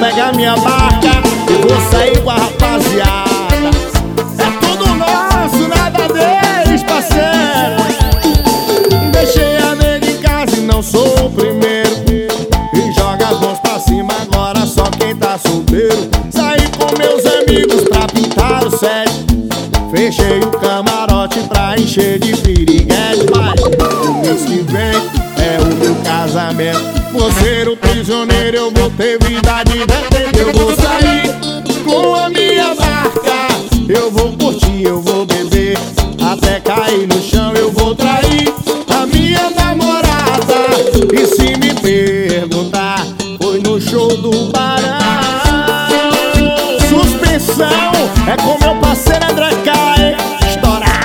pegar minha barca e vou sair com a rapaziada. É tudo nosso, nada deles, parceiro. Deixei a nega em casa e não sou o primeiro. E joga as mãos pra cima agora, só quem tá solteiro. Saí com meus amigos pra pintar o set. Fechei o camarote pra encher de piriguete. Mas o mês que vem é o meu casamento. Vou ser o prisioneiro, eu vou ter vida de repente. Eu vou sair com a minha barca, eu vou curtir, eu vou beber até cair no chão. Eu vou trair a minha namorada. E se me perguntar, foi no show do Barão. Suspensão é com meu parceiro André Caio. Estourar.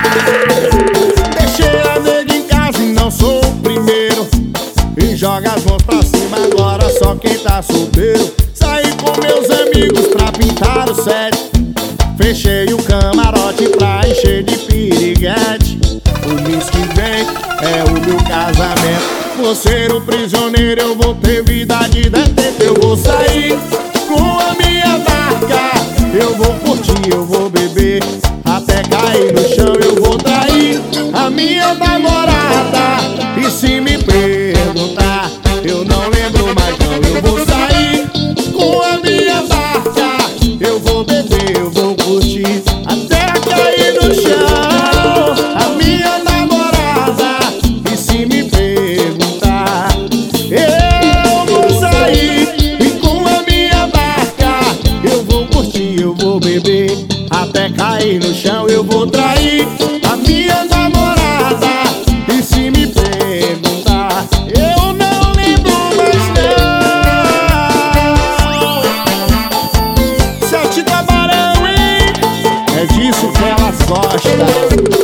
Deixei a nega em casa e não sou o primeiro. E joga as mãos pra cima agora, só quem tá solteiro. Saí com meus amigos pra pintar o set. Fechei o camarote pra encher de piriguete. O mês que vem é o meu casamento. Vou ser o prisioneiro, eu vou ter vida de detento. Eu vou sair com a minha barca, eu vou curtir, eu vou beber até cair no chão. Eu vou trair a minha namorada. E se me perguntar, eu não lembro mais não. Eu vou sair com a minha barca, eu vou beber, eu vou curtir até cair no chão. A minha namorada. E se me perguntar, eu vou sair e com a minha barca, eu vou curtir, eu vou beber até cair no chão. Eu vou trair a minha namorada. E se me perguntar, eu não lembro mais não. Sete Camarão, hein? É disso que elas gostam.